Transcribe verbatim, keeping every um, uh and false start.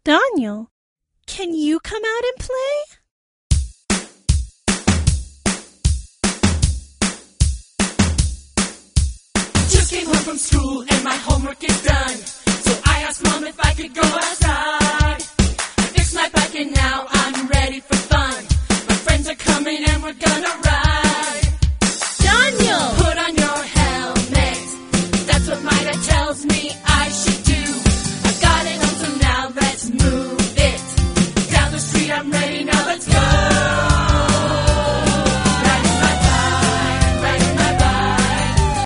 Daniel, can you come out and play? Just came home from school and my homework is done. So I asked Mom if I could go outside. I fixed my bike and now I'm ready for fun. My friends are coming and we're gonna ride.